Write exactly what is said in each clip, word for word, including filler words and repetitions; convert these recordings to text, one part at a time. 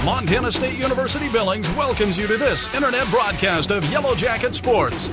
Montana State University Billings welcomes you to this internet broadcast of Yellow Jacket Sports.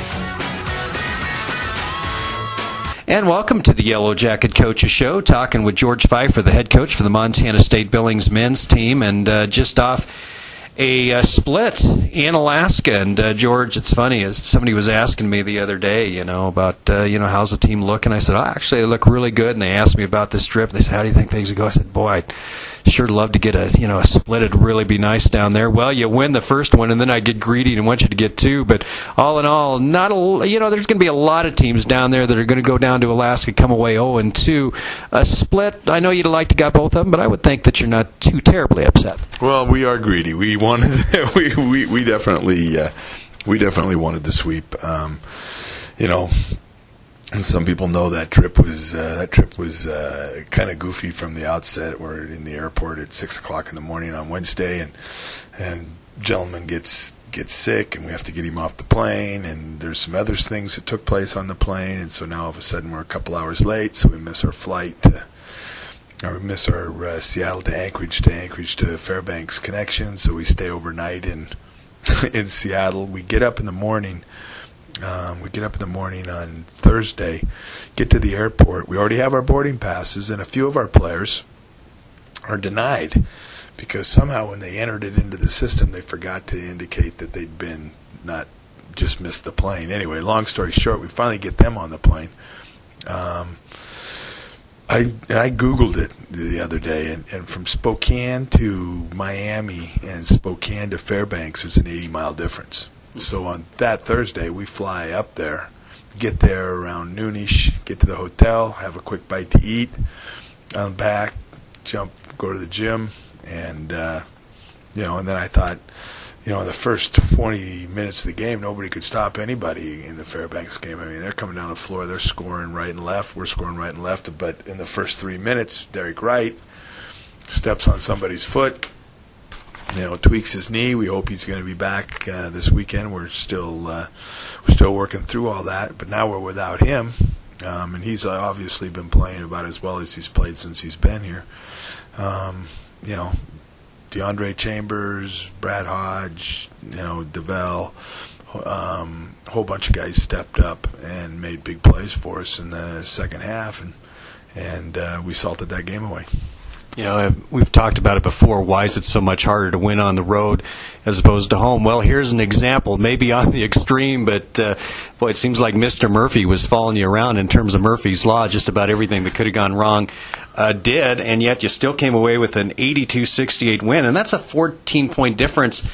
And welcome to the Yellow Jacket Coaches Show, talking with George Pfeiffer, the head coach for the Montana State Billings men's team, and uh, just off a uh, split in Alaska. And uh, George, it's funny, as somebody was asking me the other day, you know, about uh, you know how's the team look, and I said, oh, actually, they look really good. And they asked me about this trip. They said, how do you think things would go? I said, boy, I'd sure love to get a you know a split. It'd really be nice down there. Well, you win the first one, and then I get greedy and want you to get two. But all in all, not a you know there's going to be a lot of teams down there that are going to go down to Alaska, come away oh and two. A split, I know you'd like to get both of them, but I would think that you're not too terribly upset. Well, we are greedy. We wanted we we we definitely uh, we definitely wanted the sweep. Um, you know. And some people know that trip was uh, that trip was uh, kind of goofy from the outset. We're in the airport at six o'clock in the morning on Wednesday, and and gentleman gets gets sick, and we have to get him off the plane. And there's some other things that took place on the plane, and so now all of a sudden we're a couple hours late, so we miss our flight, to, or we miss our uh, Seattle to Anchorage to Anchorage to Fairbanks connection. So we stay overnight in in Seattle. We get up in the morning. Um, we get up in the morning on Thursday, get to the airport. We already have our boarding passes, and a few of our players are denied because somehow when they entered it into the system, they forgot to indicate that they'd been not just missed the plane. Anyway, long story short, we finally get them on the plane. Um, I I Googled it the other day, and, and from Spokane to Miami and Spokane to Fairbanks is an eighty-mile difference. So on that Thursday, we fly up there, get there around noonish, get to the hotel, have a quick bite to eat, on back, jump, go to the gym, and uh, you know. And then I thought, you know, in the first twenty minutes of the game, nobody could stop anybody in the Fairbanks game. I mean, they're coming down the floor, they're scoring right and left, we're scoring right and left. But in the first three minutes, Derek Wright steps on somebody's foot. You know, tweaks his knee. We hope he's going to be back uh, this weekend. We're still uh, we're still working through all that, but now we're without him, um, and he's obviously been playing about as well as he's played since he's been here. Um, you know, DeAndre Chambers, Brad Hodge, you know, DeVell, um, a whole bunch of guys stepped up and made big plays for us in the second half, and and uh, we salted that game away. You know, we've talked about it before. Why is it so much harder to win on the road as opposed to home? Well, here's an example, maybe on the extreme, but, uh, boy, it seems like Mister Murphy was following you around in terms of Murphy's Law. Just about everything that could have gone wrong uh, did, and yet you still came away with an eighty-two sixty-eight win, and that's a fourteen-point difference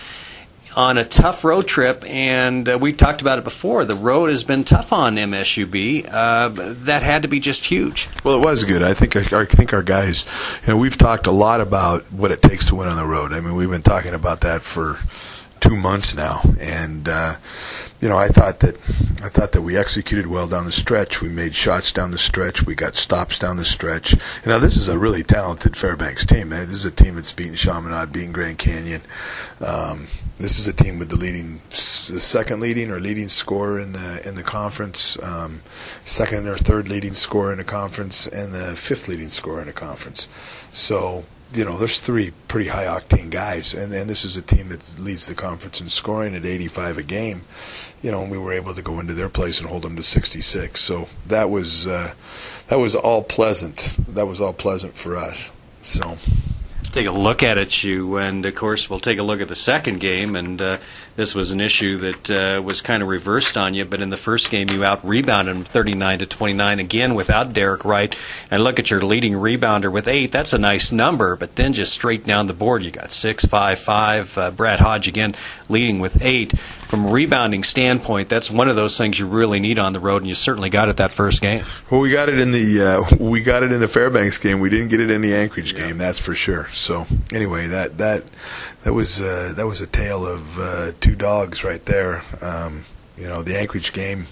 on a tough road trip, and uh, we've talked about it before. The road has been tough on M S U B. Uh, that had to be just huge. Well, it was good. I think I think our guys, you know, we've talked a lot about what it takes to win on the road. I mean, we've been talking about that for two months now, and uh, you know, I thought that I thought that we executed well down the stretch. We made shots down the stretch. We got stops down the stretch. And now this is a really talented Fairbanks team. Man. This is a team that's beaten Chaminade, beaten Grand Canyon. Um, this is a team with the leading, the second leading or leading scorer in the in the conference, um, second or third leading scorer in the conference, and the fifth leading scorer in the conference. So, you know, there's three pretty high-octane guys, and, and this is a team that leads the conference in scoring at eighty-five a game. You know, and we were able to go into their place and hold them to sixty-six. So that was uh, that was all pleasant. That was all pleasant for us. So take a look at it, you, and of course we'll take a look at the second game, and uh, this was an issue that uh, was kind of reversed on you, but in the first game you out-rebounded them thirty-nine to twenty-nine, again without Derek Wright, and look at your leading rebounder with eight. That's a nice number, but then just straight down the board you got six, five, five. Uh, Brad Hodge again leading with eight. From a rebounding standpoint, that's one of those things you really need on the road, and you certainly got it that first game. Well, we got it in the uh, we got it in the Fairbanks game. We didn't get it in the Anchorage yeah. game, that's for sure. So anyway, that that that was uh, that was a tale of uh, two dogs right there. Um, you know, the Anchorage game,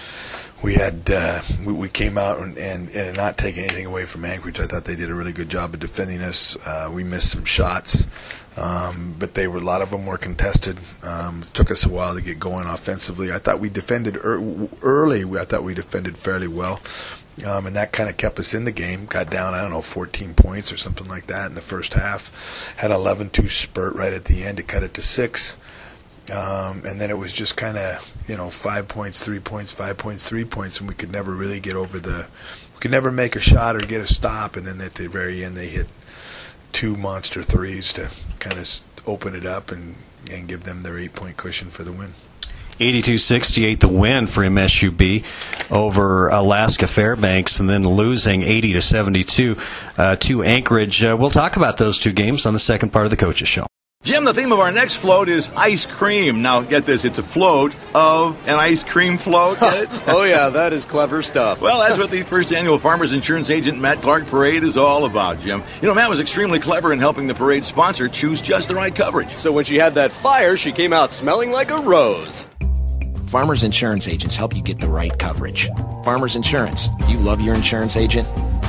we had uh, we, we came out and, and and not taking anything away from Anchorage. I thought they did a really good job of defending us. Uh, we missed some shots, um, but they were a lot of them were contested. Um, it took us a while to get going offensively. I thought we defended er- early. I thought we defended fairly well. Um, and that kind of kept us in the game. Got down, I don't know, fourteen points or something like that in the first half. Had an eleven two spurt right at the end to cut it to six. Um, and then it was just kind of, you know, five points, three points, five points, three points, and we could never really get over the – we could never make a shot or get a stop. And then at the very end they hit two monster threes to kind of open it up and, and give them their eight-point cushion for the win. eighty-two sixty-eight the win for M S U B over Alaska Fairbanks, and then losing eighty to seventy-two uh, to Anchorage. Uh, we'll talk about those two games on the second part of the Coaches Show. Jim, the theme of our next float is ice cream. Now, get this, it's a float of an ice cream float. Get it? Oh, yeah, that is clever stuff. Well, that's what the first annual Farmers Insurance Agent Matt Clark Parade is all about, Jim. You know, Matt was extremely clever in helping the parade sponsor choose just the right coverage. So when she had that fire, she came out smelling like a rose. Farmers Insurance Agents help you get the right coverage. Farmers Insurance. Do you love your insurance agent?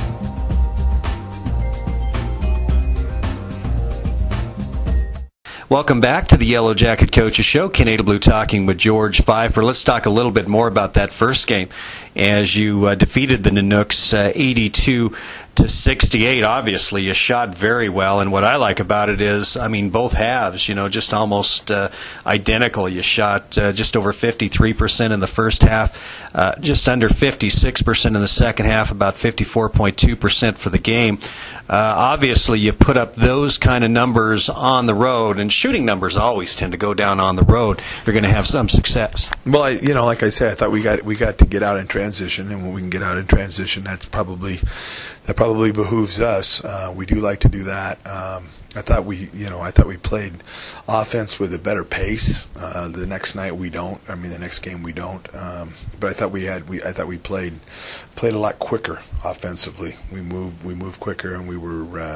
Welcome back to the Yellow Jacket Coaches Show. Canada Blue talking with George Pfeiffer. Let's talk a little bit more about that first game as you uh, defeated the Nanooks uh, eighty-two to sixty-eight. Obviously, you shot very well, and what I like about it is, I mean, both halves, you know, just almost uh, identical. You shot uh, just over fifty-three percent in the first half, uh, just under fifty-six percent in the second half, about fifty-four point two percent for the game. Uh, obviously, you put up those kind of numbers on the road, and shooting numbers always tend to go down on the road. You're going to have some success. Well, I, you know, like I said, I thought we got we got to get out in transition, and when we can get out in transition, that's probably that probably behooves us. Uh, we do like to do that. Um, I thought we, you know, I thought we played offense with a better pace. Uh, the next night we don't. I mean, the next game we don't. Um, but I thought we had. We I thought we played played a lot quicker offensively. We moved we moved quicker, and we were. Uh,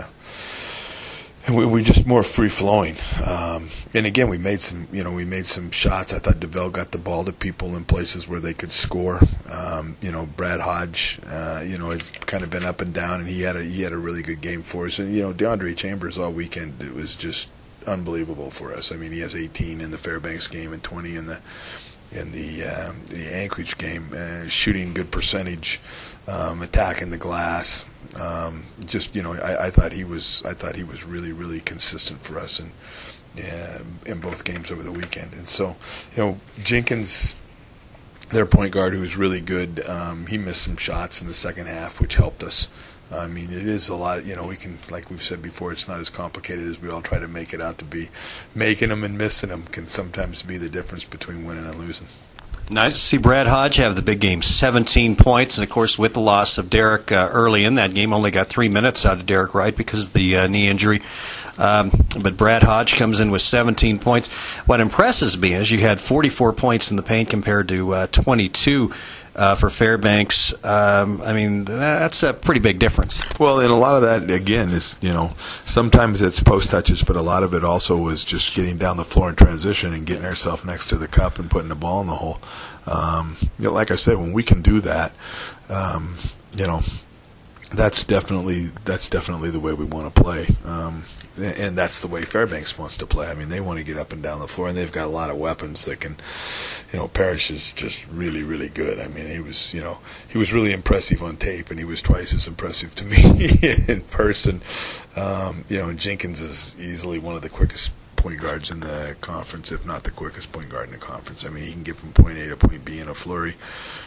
And we were just more free flowing, um, and again we made some, you know, we made some shots. I thought DeVell got the ball to people in places where they could score. Um, you know, Brad Hodge, uh, you know, it's kind of been up and down, and he had a he had a really good game for us. And you know, DeAndre Chambers all weekend, it was just unbelievable for us. I mean, he has eighteen in the Fairbanks game and twenty in the in the uh, the Anchorage game, uh, shooting good percentage, um, attacking the glass. Um, just you know, I, I thought he was. I thought he was really, really consistent for us in uh, in both games over the weekend. And so, you know, Jenkins, their point guard, who was really good. Um, he missed some shots in the second half, which helped us. I mean, it is a lot. You know, we can, like we've said before, it's not as complicated as we all try to make it out to be. Making them and missing them can sometimes be the difference between winning and losing. Nice to see Brad Hodge have the big game, seventeen points, and of course with the loss of Derek uh, early in that game, only got three minutes out of Derek Wright because of the uh, knee injury. Um, but Brad Hodge comes in with seventeen points. What impresses me is you had forty-four points in the paint compared to uh, twenty-two uh, for Fairbanks. Um, I mean, that's a pretty big difference. Well, and a lot of that, again, is, you know, sometimes it's post touches, but a lot of it also was just getting down the floor in transition and getting ourselves next to the cup and putting the ball in the hole. Um, you know, like I said, when we can do that, um, you know, that's definitely that's definitely the way we want to play. Um, and that's the way Fairbanks wants to play. I mean, they want to get up and down the floor, and they've got a lot of weapons that can, you know, Parrish is just really, really good. I mean, he was, you know, he was really impressive on tape, and he was twice as impressive to me in person. Um, you know, and Jenkins is easily one of the quickest point guards in the conference, if not the quickest point guard in the conference. I mean, he can get from point A to point B in a flurry.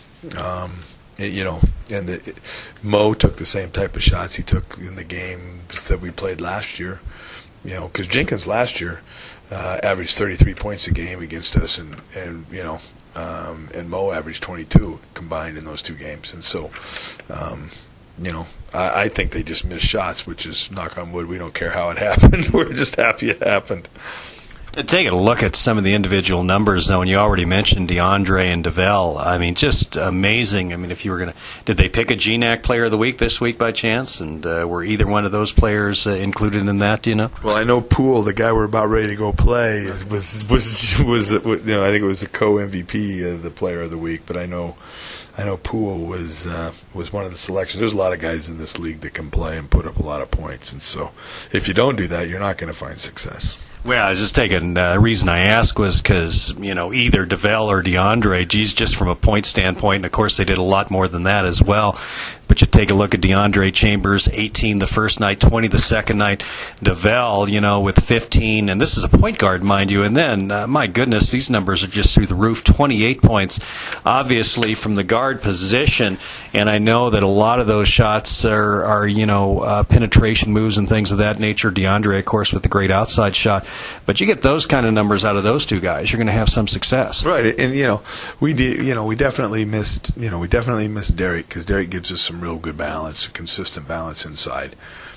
Um, You know, and the, Mo took the same type of shots he took in the games that we played last year. You know, because Jenkins last year uh, averaged thirty-three points a game against us, and, and you know, um, and Mo averaged twenty-two combined in those two games. And so, um, you know, I, I think they just missed shots, which is, knock on wood, we don't care how it happened. We're just happy it happened. Taking a look at some of the individual numbers, though, and you already mentioned DeAndre and DeVell. I mean, just amazing. I mean, if you were going to, did they pick a G N A C Player of the Week this week by chance? And uh, were either one of those players uh, included in that? Do you know? Well, I know Poole, the guy we're about ready to go play, is, was was was you know, I think it was a co-M V P, uh, the Player of the Week. But I know, I know Poole was uh, was one of the selections. There's a lot of guys in this league that can play and put up a lot of points, and so if you don't do that, you're not going to find success. Well, I was just taking the uh, reason I asked was because, you know, either DeVell or DeAndre, geez, just from a point standpoint, and of course they did a lot more than that as well. But you take a look at DeAndre Chambers, eighteen the first night, twenty the second night. DeVell, you know, with fifteen, and this is a point guard, mind you. And then, uh, my goodness, these numbers are just through the roof, twenty-eight points, obviously from the guard position. And I know that a lot of those shots are, are you know, uh, penetration moves and things of that nature. DeAndre, of course, with the great outside shot. But you get those kind of numbers out of those two guys, you're going to have some success. Right, and you know, we did, you know, we definitely missed, you know, we definitely missed Derek, because Derek gives us some real good balance, consistent balance inside.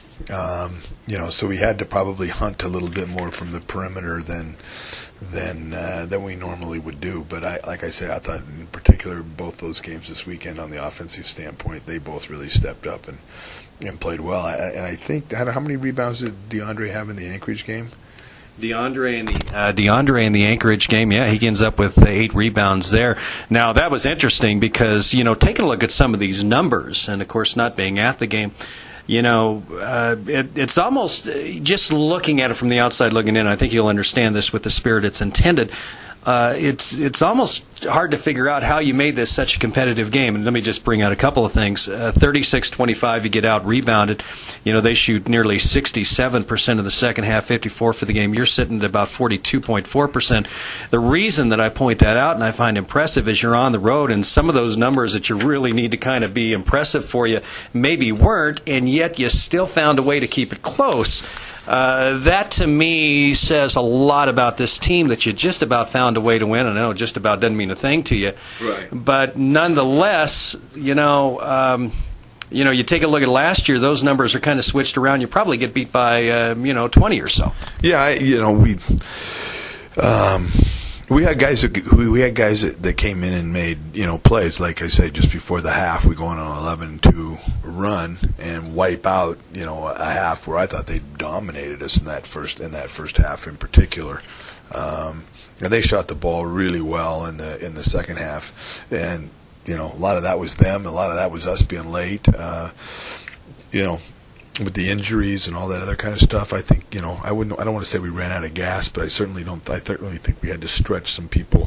Um, you know, so we had to probably hunt a little bit more from the perimeter than than uh, than we normally would do. But I, like I said, I thought in particular both those games this weekend on the offensive standpoint, they both really stepped up and and played well. I, and I think, how many rebounds did DeAndre have in the Anchorage game? DeAndre in the uh, DeAndre in the Anchorage game, yeah, he ends up with eight rebounds there. Now that was interesting because, you know, taking a look at some of these numbers, and of course not being at the game, you know, uh, it, it's almost just looking at it from the outside looking in. I think you'll understand this with the spirit it's intended. Uh, it's it's almost hard to figure out how you made this such a competitive game. And let me just bring out a couple of things. Uh, thirty-six twenty-five, you get out-rebounded. You know, they shoot nearly sixty-seven percent of the second half, fifty-four for the game. You're sitting at about forty-two point four percent. The reason that I point that out and I find impressive is you're on the road, and some of those numbers that you really need to kind of be impressive for you maybe weren't, and yet you still found a way to keep it close. Uh, that, to me, says a lot about this team, that you just about found a way to win. And I know just about doesn't mean a thing to you. Right. But nonetheless, you know, um, you know, you take a look at last year, those numbers are kind of switched around. You probably get beat by, uh, you know, twenty or so. Yeah, I, you know, we... Um, We had guys that we had guys that, that came in and made, you know, plays. Like I said, just before the half, we go on an eleven two run and wipe out, you know, a half where I thought they dominated us in that first in that first half in particular. Um, and they shot the ball really well in the in the second half, and you know, a lot of that was them, a lot of that was us being late. Uh, you know. With the injuries and all that other kind of stuff, I think, you know, I wouldn't. I don't want to say we ran out of gas, but I certainly don't. I certainly think we had to stretch some people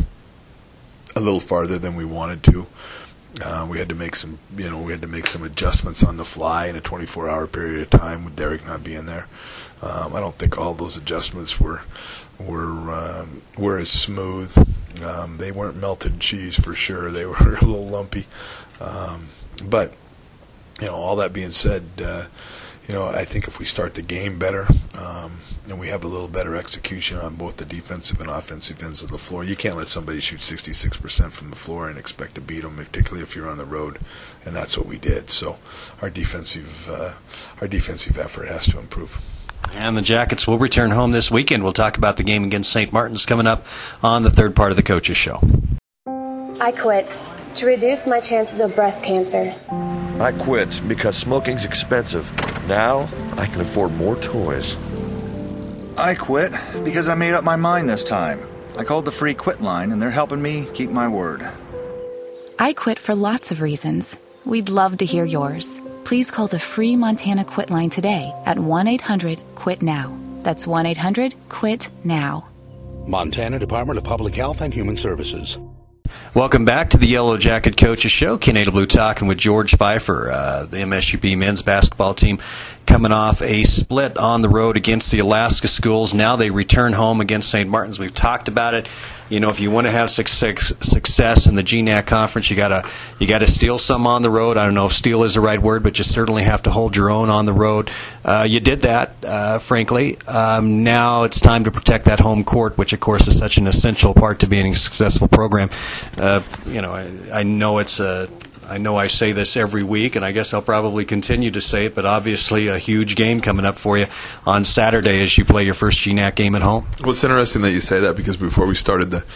a little farther than we wanted to. Uh, we had to make some, you know, we had to make some adjustments on the fly in a twenty-four hour period of time with Derek not being there. Um, I don't think all those adjustments were were um, were as smooth. Um, they weren't melted cheese for sure. They were a little lumpy. Um, but you know, all that being said. Uh, You know, I think if we start the game better, um, and we have a little better execution on both the defensive and offensive ends of the floor, you can't let somebody shoot sixty-six percent from the floor and expect to beat them, particularly if you're on the road, and that's what we did. So our defensive, uh, our defensive effort has to improve. And the Jackets will return home this weekend. We'll talk about the game against Saint Martin's coming up on the third part of the Coaches Show. I quit to reduce my chances of breast cancer. I quit because smoking's expensive. Now I can afford more toys. I quit because I made up my mind this time. I called the free quit line, and they're helping me keep my word. I quit for lots of reasons. We'd love to hear yours. Please call the free Montana Quit line today at one eight hundred quit now. That's one eight hundred quit now. Montana Department of Public Health and Human Services. Welcome back to the Yellow Jacket Coaches Show. Ken Adelblue talking with George Pfeiffer, uh, the M S U P men's basketball team, coming off a split on the road against the Alaska schools. Now they return home against Saint Martin's. We've talked about it. You know, if you want to have success, success in the G N A C conference, you gotta you gotta steal some on the road. I don't know if steal is the right word, but you certainly have to hold your own on the road. Uh, you did that, uh, frankly. Um, now it's time to protect that home court, which of course is such an essential part to being a successful program. Uh, you know, I, I know it's a. I know I say this every week, and I guess I'll probably continue to say it, but obviously a huge game coming up for you on Saturday as you play your first G N A C game at home. Well, it's interesting that you say that, because before we started the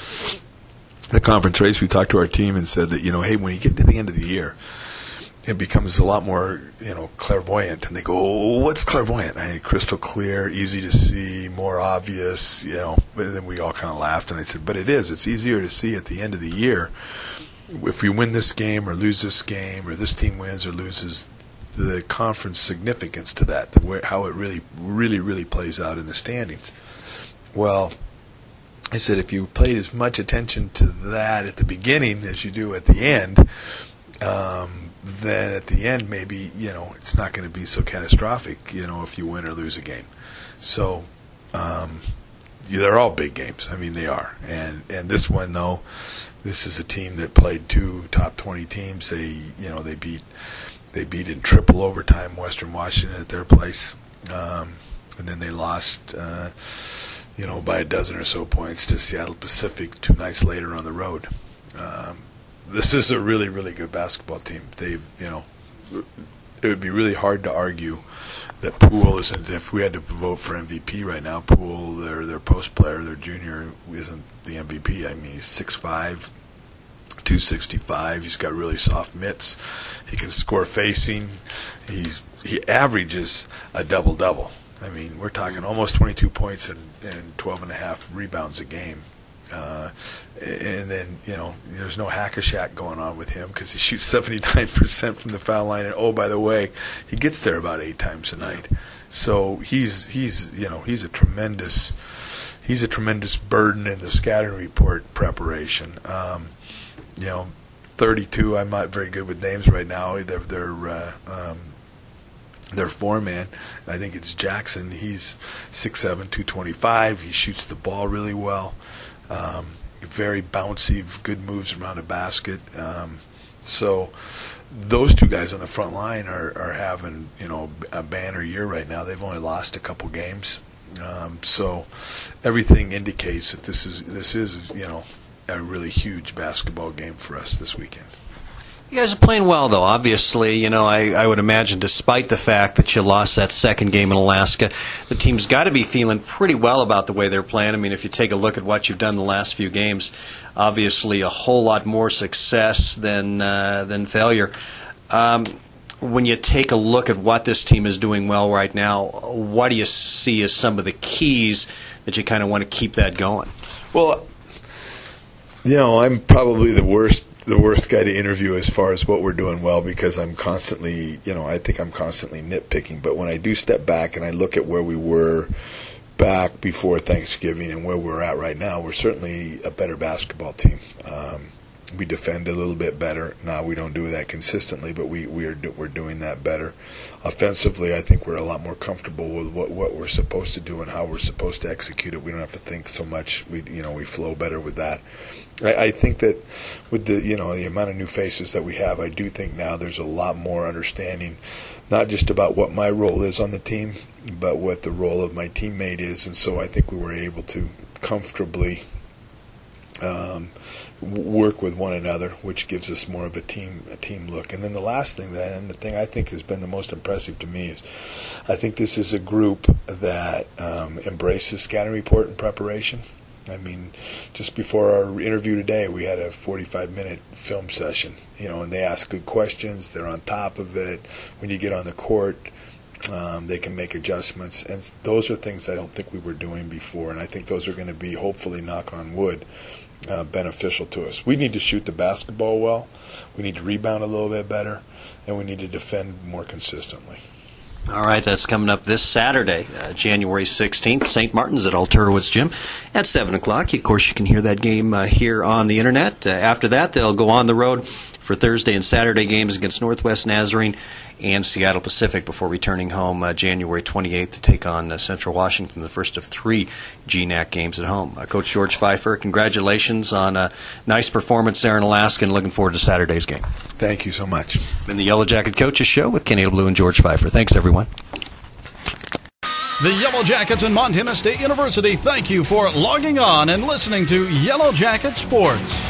the conference race, we talked to our team and said that, you know, hey, when you get to the end of the year, it becomes a lot more, you know, clairvoyant. And they go, oh, what's clairvoyant? I mean, crystal clear, easy to see, more obvious, you know. But then we all kind of laughed, and I said, but it is. It's easier to see at the end of the year. If we win this game or lose this game, or this team wins or loses, the conference significance to that, the way, how it really, really, really plays out in the standings. Well, I said if you paid as much attention to that at the beginning as you do at the end, um, then at the end maybe, you know, it's not going to be so catastrophic, you know, if you win or lose a game. So um, they're all big games. I mean, they are. And and this one, though, this is a team that played two top twenty teams. They, you know, they beat they beat in triple overtime Western Washington at their place, um, and then they lost, uh, you know, by a dozen or so points to Seattle Pacific two nights later on the road. Um, this is a really, really good basketball team. They've, you know, it would be really hard to argue that Poole isn't. If we had to vote for M V P right now, Poole, their their post player, their junior, isn't the M V P. I mean, he's six five, two sixty-five. He's got really soft mitts. He can score facing. He's he averages a double double. I mean, we're talking almost twenty-two points and, and twelve and a half rebounds a game. Uh, and then, you know, there's no hack-a-shack going on with him because he shoots seventy-nine percent from the foul line. And, oh, by the way, he gets there about eight times a night. So he's, he's you know, he's a tremendous he's a tremendous burden in the scouting report preparation. Um, you know, thirty-two, I'm not very good with names right now. They're, they're uh, um, their foreman, I think it's Jackson. He's six seven, two twenty-five. He shoots the ball really well. Um, very bouncy, good moves around the basket. Um, so those two guys on the front line are, are having, you know, a banner year right now. They've only lost a couple games. Um, so everything indicates that this is this is, you know, a really huge basketball game for us this weekend. You guys are playing well, though. Obviously, you know, I, I would imagine despite the fact that you lost that second game in Alaska, the team's got to be feeling pretty well about the way they're playing. I mean, if you take a look at what you've done the last few games, obviously a whole lot more success than, uh, than failure. Um, when you take a look at what this team is doing well right now, what do you see as some of the keys that you kind of want to keep that going? Well, you know, I'm probably the worst the worst guy to interview as far as what we're doing well because I'm constantly, you know, I think I'm constantly nitpicking. But when I do step back and I look at where we were back before Thanksgiving and where we're at right now, we're certainly a better basketball team. Um, we defend a little bit better. Now, we don't do that consistently, but we, we are do, we're doing that better. Offensively, I think we're a lot more comfortable with what, what we're supposed to do and how we're supposed to execute it. We don't have to think so much. We, you know, we flow better with that. I, I think that with the, you know, the amount of new faces that we have, I do think now there's a lot more understanding, not just about what my role is on the team, but what the role of my teammate is. And so I think we were able to comfortably um, work with one another, which gives us more of a team a team look. And then the last thing that, and the thing I think has been the most impressive to me is, I think this is a group that um, embraces scouting report and preparation. I mean, just before our interview today, we had a forty-five minute film session, you know, and they ask good questions. They're on top of it. When you get on the court, um, they can make adjustments. And those are things I don't think we were doing before. And I think those are going to be, hopefully, knock on wood, uh, beneficial to us. We need to shoot the basketball well. We need to rebound a little bit better. And we need to defend more consistently. All right, that's coming up this Saturday, uh, January sixteenth, Saint Martin's at Altura Woods Gym at seven o'clock. Of course, you can hear that game uh, here on the Internet. Uh, after that, they'll go on the road for Thursday and Saturday games against Northwest Nazarene and Seattle Pacific before returning home uh, January twenty-eighth to take on uh, Central Washington, the first of three G N A C games at home. Uh, Coach George Pfeiffer, congratulations on a nice performance there in Alaska, and looking forward to Saturday's game. Thank you so much. Been the Yellow Jacket Coaches Show with Kenny Blue and George Pfeiffer. Thanks, everyone. The Yellow Jackets and Montana State University thank you for logging on and listening to Yellow Jacket Sports.